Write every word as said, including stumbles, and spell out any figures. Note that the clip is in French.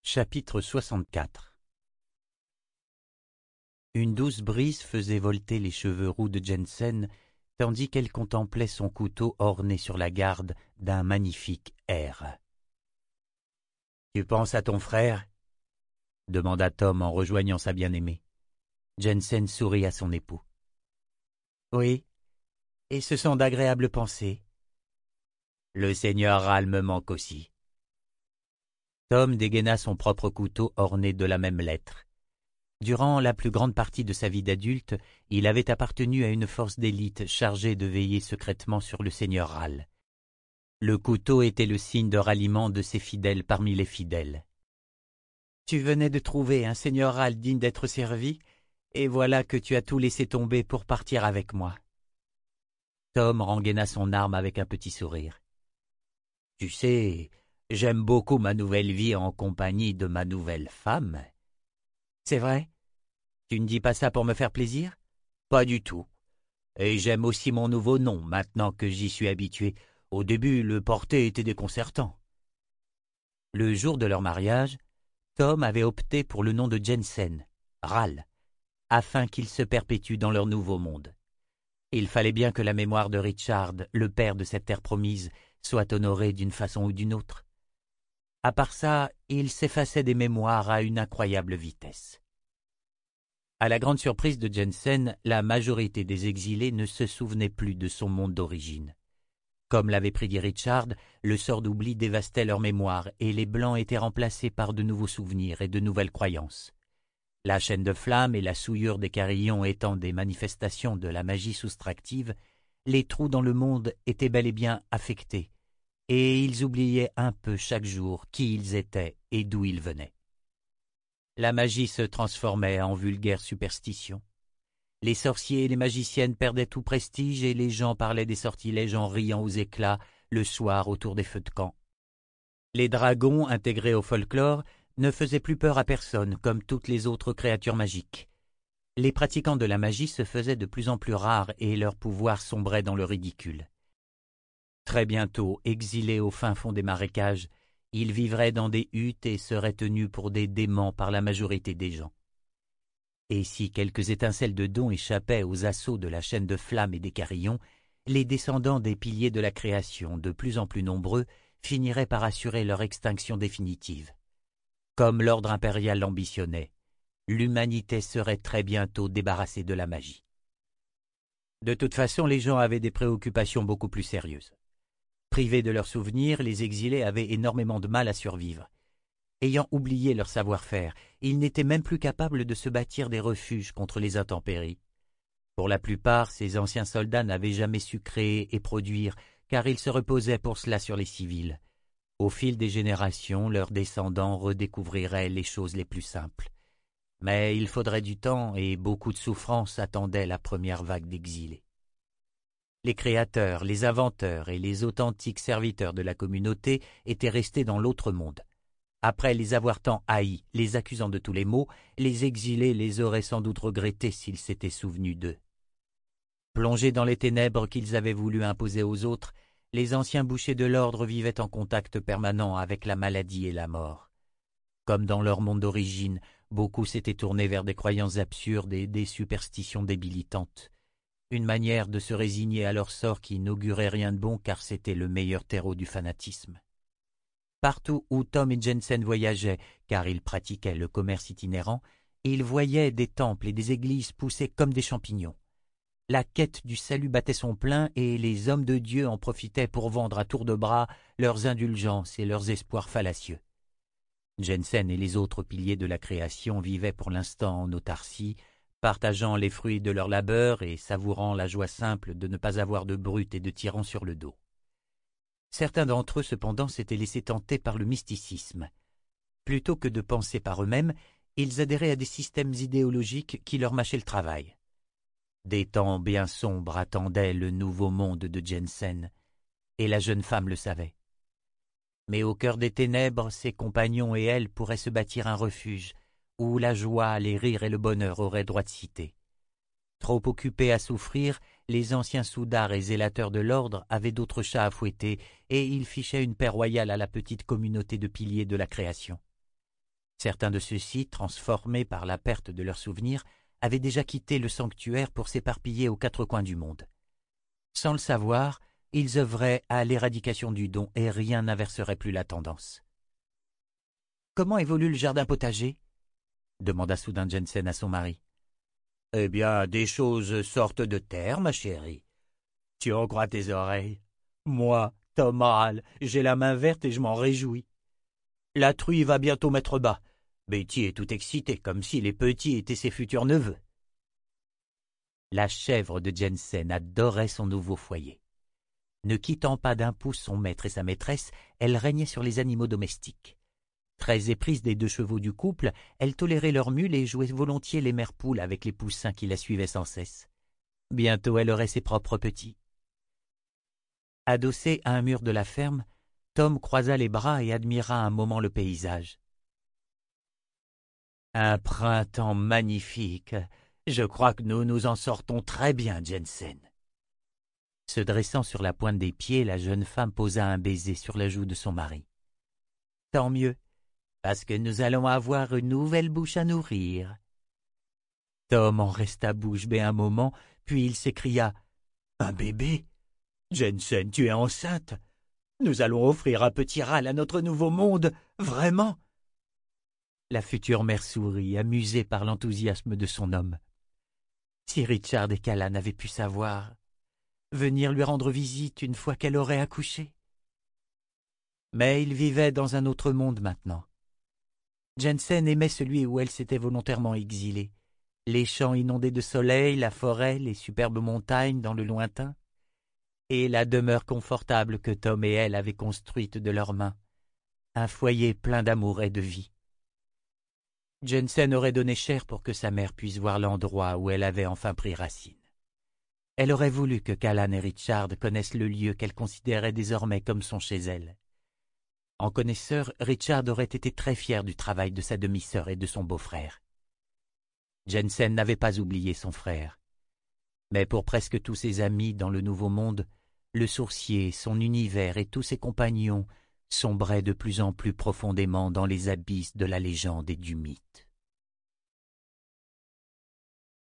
Chapitre soixante-quatre. Une douce brise faisait volter les cheveux roux de Jensen, tandis qu'elle contemplait son couteau orné sur la garde d'un magnifique air. « Tu penses à ton frère ?» demanda Tom en rejoignant sa bien-aimée. Jensen sourit à son époux. « Oui, et ce sont d'agréables pensées. Le seigneur Ral me manque aussi. » Tom dégaina son propre couteau orné de la même lettre. Durant la plus grande partie de sa vie d'adulte, il avait appartenu à une force d'élite chargée de veiller secrètement sur le seigneur Ral. Le couteau était le signe de ralliement de ses fidèles parmi les fidèles. « Tu venais de trouver un seigneur Ral digne d'être servi, et voilà que tu as tout laissé tomber pour partir avec moi. » Tom rengaina son arme avec un petit sourire. « Tu sais, j'aime beaucoup ma nouvelle vie en compagnie de ma nouvelle femme. » « C'est vrai? Tu ne dis pas ça pour me faire plaisir? »« Pas du tout. Et j'aime aussi mon nouveau nom, maintenant que j'y suis habitué. Au début, le porter était déconcertant. » Le jour de leur mariage, Tom avait opté pour le nom de Jensen, Ral, afin qu'il se perpétue dans leur nouveau monde. Il fallait bien que la mémoire de Richard, le père de cette terre promise, soit honorée d'une façon ou d'une autre. À part ça, il s'effaçait des mémoires à une incroyable vitesse. À la grande surprise de Jensen, la majorité des exilés ne se souvenaient plus de son monde d'origine. Comme l'avait prédit Richard, le sort d'oubli dévastait leur mémoire et les Blancs étaient remplacés par de nouveaux souvenirs et de nouvelles croyances. La chaîne de flammes et la souillure des carillons étant des manifestations de la magie soustractive, les trous dans le monde étaient bel et bien affectés, et ils oubliaient un peu chaque jour qui ils étaient et d'où ils venaient. La magie se transformait en vulgaire superstition. Les sorciers et les magiciennes perdaient tout prestige et les gens parlaient des sortilèges en riant aux éclats le soir autour des feux de camp. Les dragons, intégrés au folklore, ne faisaient plus peur à personne comme toutes les autres créatures magiques. Les pratiquants de la magie se faisaient de plus en plus rares et leur pouvoir sombrait dans le ridicule. Très bientôt, exilés au fin fond des marécages, ils vivraient dans des huttes et seraient tenus pour des déments par la majorité des gens. Et si quelques étincelles de dons échappaient aux assauts de la chaîne de flammes et des carillons, les descendants des piliers de la création, de plus en plus nombreux, finiraient par assurer leur extinction définitive. Comme l'ordre impérial l'ambitionnait, l'humanité serait très bientôt débarrassée de la magie. De toute façon, les gens avaient des préoccupations beaucoup plus sérieuses. Privés de leurs souvenirs, les exilés avaient énormément de mal à survivre. Ayant oublié leur savoir-faire, ils n'étaient même plus capables de se bâtir des refuges contre les intempéries. Pour la plupart, ces anciens soldats n'avaient jamais su créer et produire, car ils se reposaient pour cela sur les civils. Au fil des générations, leurs descendants redécouvriraient les choses les plus simples. Mais il faudrait du temps et beaucoup de souffrance attendaient la première vague d'exilés. Les créateurs, les inventeurs et les authentiques serviteurs de la communauté étaient restés dans l'autre monde. Après les avoir tant haïs, les accusant de tous les maux, les exilés les auraient sans doute regrettés s'ils s'étaient souvenus d'eux. Plongés dans les ténèbres qu'ils avaient voulu imposer aux autres, les anciens bouchers de l'ordre vivaient en contact permanent avec la maladie et la mort. Comme dans leur monde d'origine, beaucoup s'étaient tournés vers des croyances absurdes et des superstitions débilitantes. Une manière de se résigner à leur sort qui n'augurait rien de bon car c'était le meilleur terreau du fanatisme. Partout où Tom et Jensen voyageaient, car ils pratiquaient le commerce itinérant, ils voyaient des temples et des églises pousser comme des champignons. La quête du salut battait son plein et les hommes de Dieu en profitaient pour vendre à tour de bras leurs indulgences et leurs espoirs fallacieux. Jensen et les autres piliers de la création vivaient pour l'instant en autarcie, partageant les fruits de leur labeur et savourant la joie simple de ne pas avoir de brutes et de tyrans sur le dos. Certains d'entre eux, cependant, s'étaient laissés tenter par le mysticisme. Plutôt que de penser par eux-mêmes, ils adhéraient à des systèmes idéologiques qui leur mâchaient le travail. Des temps bien sombres attendaient le nouveau monde de Jensen, et la jeune femme le savait. Mais au cœur des ténèbres, ses compagnons et elle pourraient se bâtir un refuge, où la joie, les rires et le bonheur auraient droit de cité. Trop occupés à souffrir, les anciens soudards et zélateurs de l'ordre avaient d'autres chats à fouetter, et ils fichaient une paix royale à la petite communauté de piliers de la création. Certains de ceux-ci, transformés par la perte de leurs souvenirs, avaient déjà quitté le sanctuaire pour s'éparpiller aux quatre coins du monde. Sans le savoir, ils œuvraient à l'éradication du don et rien n'inverserait plus la tendance. « Comment évolue le jardin potager ?» demanda soudain Jensen à son mari. « Eh bien, des choses sortent de terre, ma chérie. Tu en crois tes oreilles? Moi, Tom Hall, j'ai la main verte et je m'en réjouis. La truie va bientôt mettre bas. Betty est tout excitée, comme si les petits étaient ses futurs neveux. » La chèvre de Jensen adorait son nouveau foyer. Ne quittant pas d'un pouce son maître et sa maîtresse, elle régnait sur les animaux domestiques. Très éprise des deux chevaux du couple, elle tolérait leurs mules et jouait volontiers les mères poules avec les poussins qui la suivaient sans cesse. Bientôt elle aurait ses propres petits. Adossé à un mur de la ferme, Tom croisa les bras et admira un moment le paysage. « Un printemps magnifique. Je crois que nous nous en sortons très bien, Jensen. » Se dressant sur la pointe des pieds, la jeune femme posa un baiser sur la joue de son mari. « Tant mieux, parce que nous allons avoir une nouvelle bouche à nourrir. » Tom en resta bouche bée un moment, puis il s'écria « Un bébé? Jensen, tu es enceinte? Nous allons offrir un petit râle à notre nouveau monde, vraiment ?» La future mère sourit, amusée par l'enthousiasme de son homme. Si Richard et Callan avaient pu savoir, venir lui rendre visite une fois qu'elle aurait accouché. Mais ils vivaient dans un autre monde maintenant. Jensen aimait celui où elle s'était volontairement exilée. Les champs inondés de soleil, la forêt, les superbes montagnes dans le lointain, et la demeure confortable que Tom et elle avaient construite de leurs mains, un foyer plein d'amour et de vie. Jensen aurait donné cher pour que sa mère puisse voir l'endroit où elle avait enfin pris racine. Elle aurait voulu que Callan et Richard connaissent le lieu qu'elle considérait désormais comme son chez elle. En connaisseur, Richard aurait été très fier du travail de sa demi-sœur et de son beau-frère. Jensen n'avait pas oublié son frère. Mais pour presque tous ses amis dans le Nouveau Monde, le sourcier, son univers et tous ses compagnons sombraient de plus en plus profondément dans les abysses de la légende et du mythe.